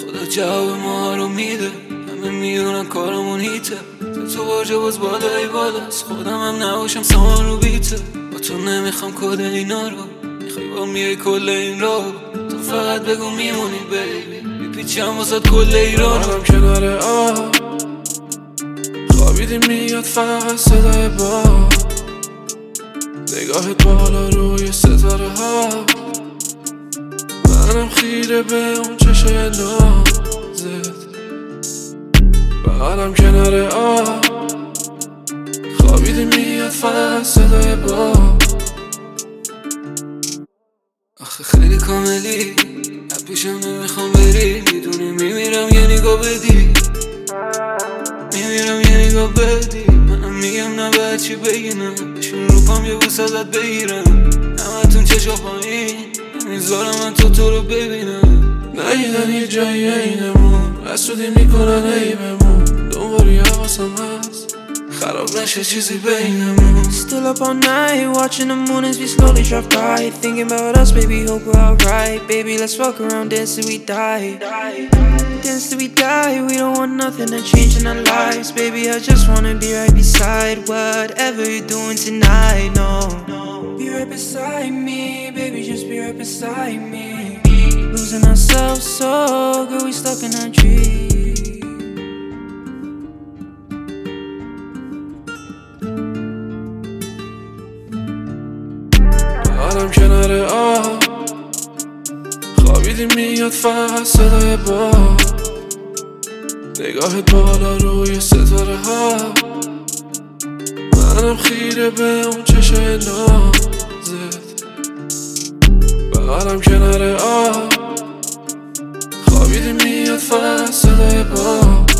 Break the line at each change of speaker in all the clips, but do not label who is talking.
خدا جواب ما رو میده، همه میدونن کارمون هیته. تو باجه باز بالای بالاست، خودم هم نباشم سامان رو بیته. با تو نمیخوام کد اینا رو، میخوای با میای کل این را. تو فقط بگو میمونی بیبی، میپیچم واسد کل ایران.
منم کنار آب خوابیدی میاد فقط صدای باد، نگاهت بالا روی ستاره ها. منم خیره به اون چشای نازت. منم کنار آب خوابیدی میاد فقط صدای باد.
آخه خیلی کاملی، پیشم نمیخوام بری، میدونی میمیرم یه نگاه بدی، میمیرم یه نگاه بدی. منم میگم نباید چی بگینم، بشین رو پام یه بوس ازت بگیرم. همتون چشا پایین نمیذارم من تو رو ببینم.
نیدن یه جایی اینمون، حسودی میکنن ای بمون. دنبالی حواسم هست خراب نشه چیزی بینمون.
Still up all night, watching the moon as we slowly drive by. Thinking about us, baby, hope we're alright. Baby, let's fuck around, dance till we die. Dance till we die, we don't want nothing to change in our lives. Baby, I just wanna be right beside whatever you're doing tonight, no. Be right beside me, baby, just be right beside me. Losing ourselves so good, we stuck in a dream.
منم کنار آب خوابیدی میاد فقط صدای باد، نگاهت بالا روی ستاره ها. منم خیره به اون چشای نازت. منم کنار آب خوابیدی میاد فقط صدای باد.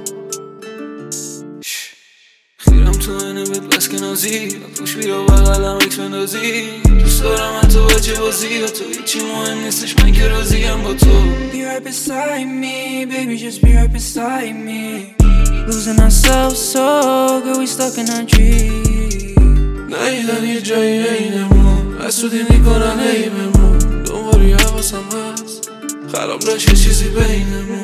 خیرم تو اینه بهت بس که نازی، پوش بیا بغلم اکس بندازی. دوست دارم من تو بچه بازی، و تو هیچی مهم نیستش من که راضیم با تو.
Be right beside me, baby, just be right beside me. Losing ourselves so good, we stuck in a dream.
نیدن یه جایی اینمون، حسودی میکنن ای بمون. دنبالی حواسم هست خراب نشه چیزی بینمون.